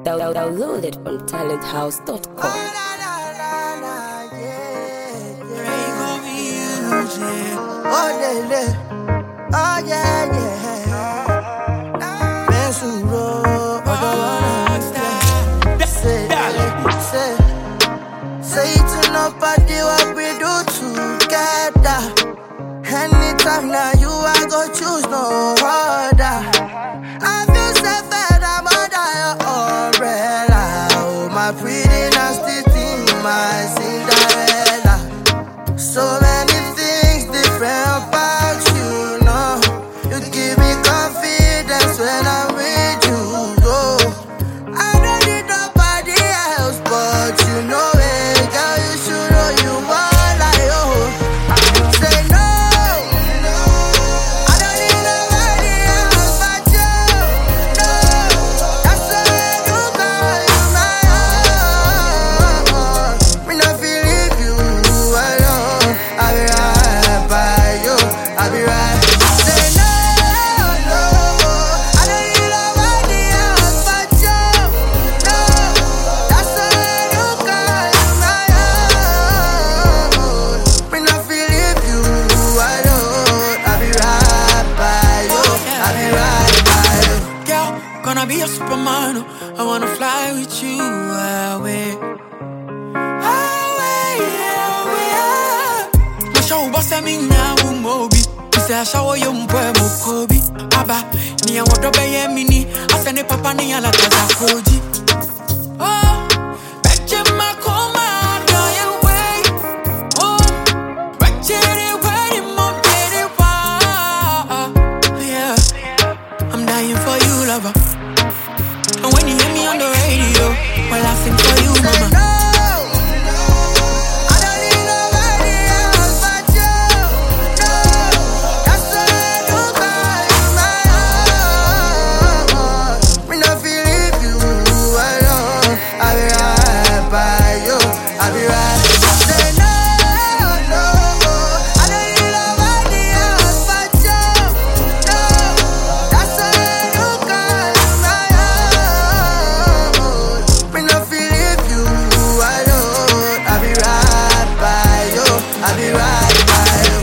Download it from talenthouse.com. Oh, yeah, yeah. Mensuro, say to nobody what we do together. Anytime now you I go choose no other. I feel safe and I'm under your umbrella. Oh, my pretty nasty thing, my Cinderella. So many things different about you, know. You give me confidence when I'm with you, oh. I don't need nobody else, but you know it, girl. You should know you want like oh. Say no, I don't need nobody else but you. No, that's why you call you my own. Me not feel leave you alone. I'll be right by you. I'll be right. Say no, no, I don't need nobody else but you. No, that's why you call you my own. Me not feel leave you alone. I'll be right by you. I'll be right by you. Girl, gonna be a superman. I wanna fly with you away. Away, away. No show boss I mean now mobi. You say I show you mpo kobi. Aba, ni a wodo be mini. I send it papa ni ala taza koji. Oh, betche makoma do you way. Oh, betche way mo pere wa. Yeah, I'm dying for you, lover. And when you hear me on the radio, well, I sing for you, mama. No, I don't need nobody else but you. No, that's why you call you my own. Me not feel leave you alone. I'll be right by you. I'll be right. Say no, no, I don't need nobody else but you. No, that's why you call you my own. Me not feel leave you alone. I'll be right by you. I'll be right by you.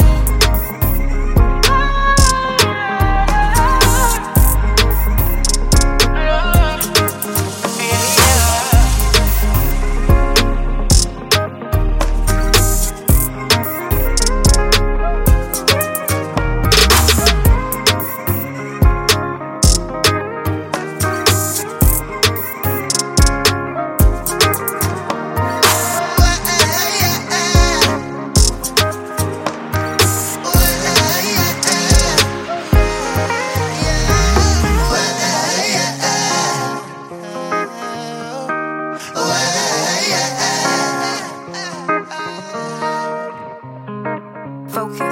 Focus.